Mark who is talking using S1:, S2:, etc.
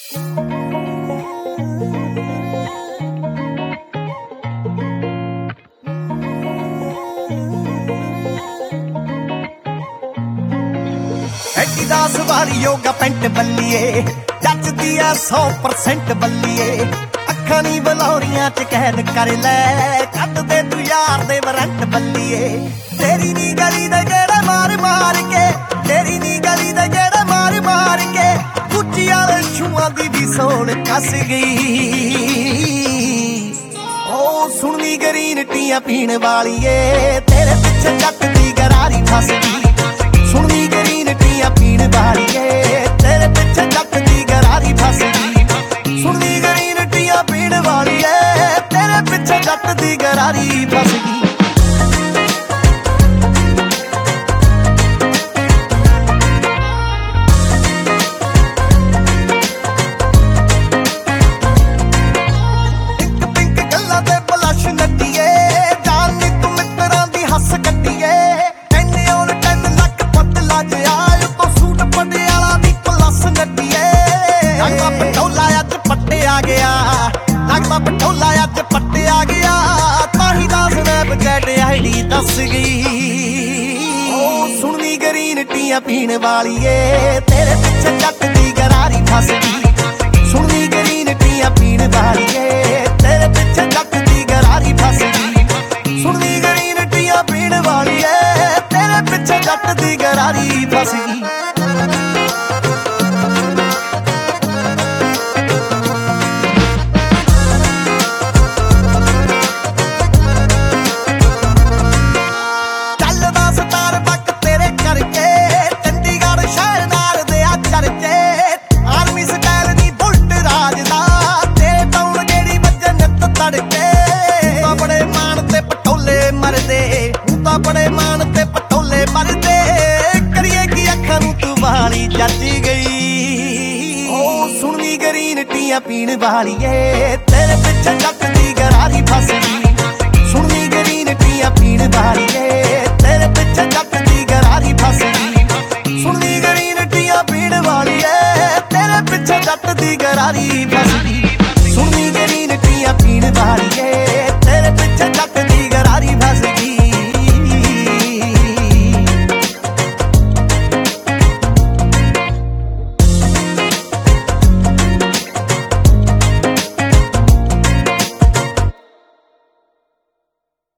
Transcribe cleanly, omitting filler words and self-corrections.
S1: Adidas ਵਾਲੀ yoga pant ਬੱਲੀਏ ਜੱਜਦੀ ਆ 100% ਬੱਲੀਏ ਅੱਖਾਂ ਨੀ ਬਲੌਰੀਆਂ ਚ ਕੈਦ ਕਰ ਲੈ ਕੱਢ ਦੇ ਤੂੰ ਯਾਰ ਦੇ ਵਾਰੰਟ ਬੱਲੀਏ ਤੇਰੀ ਨੀ ਗਲੀ ਦੇ ਗੇੜੇ ਮਾਰ ਮਾਰ ਕੇ ਤੇਰੀ ਨੀ ਗਲੀ ਦੇ ਗੇੜੇ ਮਾਰ ਮਾਰ ਕੇ ਗੁੱਚੀ ਵਾਲੇ ਛੂਆਂ ਦੀ ਵੀ ਸੋਣ ਕੱਸ ਗਈ ਓ ਸੁਣਨੀ ਗਰੀਨ ਟੀਆਂ ਪੀਣ ਵਾਲੀਏ ਤੇਰੇ ਪਿੱਛੇ ਜੱਟ ਦੀ ਗਰਾਰੀ ਫਸ ਗਈ ਸੁਣਨੀ ਗਰੀਨ ਟੀਆਂ ਪੀਣ ਵਾਲੀਏ ਤੇਰੇ ਪਿੱਛੇ ਜੱਟ ਦੀ ਗਰਾਰੀ ਫਸ ਗਈ ਸੁਣਨੀ ਗਰੀਨ ਟੀਆਂ ਪੀਣ ਵਾਲੀਏ ਤੇਰੇ ਪਿੱਛੇ ਜੱਟ ਦੀ ਗਰਾਰੀ ਫਸ ਗਈ ਪਟੋਲਾ ਅੱਜ ਪੱਟਿਆ ਗਿਆ ਤਾਹੀ ਦਾ ਸਨੈਪਚੈਟ ਆਈਡੀ ਦੱਸ ਗਈ ਓ ਸੁਣਨੀ ਗਰੀਨ ਟੀਆਂ ਪੀਣ ਵਾਲੀਏ ਤੇਰੇ ਪਿੱਛੇ ਜੱਟ ਦੀ ਗਰਾਰੀ ਫਸ ਗਈ ਸੁਣਨੀ ਗਰੀਨ ਟੀਆਂ ਪੀਣ ਵਾਲੀਏ ਤੇਰੇ ਪਿੱਛੇ ਜੱਟ ਦੀ ਗਰਾਰੀ ਫਸ ਗਈ ਸੁਣਨੀ ਗਰੀਨ ਟੀਆਂ ਪੀਣ ਵਾਲੀਏ ਤੇਰੇ ਪਿੱਛੇ ਜੱਟ ਦੀ ਗਰਾਰੀ ਫਸ ਗਈ ਬੜੇ ਮਾਣ ਤੇ ਪਟੋਲੇ ਮਰਦੇ ਕਰੀਏ ਕੀ ਅੱਖਾਂ ਨੂੰ ਤੂੰ ਵਾਲੀ ਜੱਜ ਗਈ ਓ ਸੁਣਨੀ ਗਰੀਨ ਟੀਆਂ ਪੀਣ ਵਾਲੀਏ ਤੇਰੇ ਪਿੱਛੇ ਜੱਟ ਦੀ ਗਰਾਰੀ ਫਸ ਗਈ ਸੁਣਨੀ ਗਰੀਨ ਟੀਆਂ ਪੀਣ ਵਾਲੀਏ